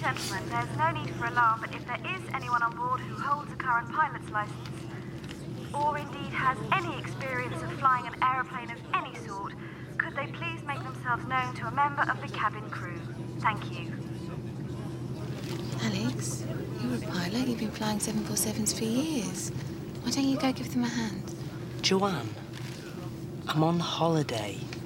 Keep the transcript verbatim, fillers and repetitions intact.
gentlemen, there's no need for alarm, but if there is anyone on board who holds a current pilot's license, or indeed has any experience of flying an aeroplane of any sort, could they please make themselves known to a member of the cabin crew? Thank you. Alex, you're a pilot. You've been flying seven forty-sevens for years. Why don't you go give them a hand? Joanne, I'm on holiday.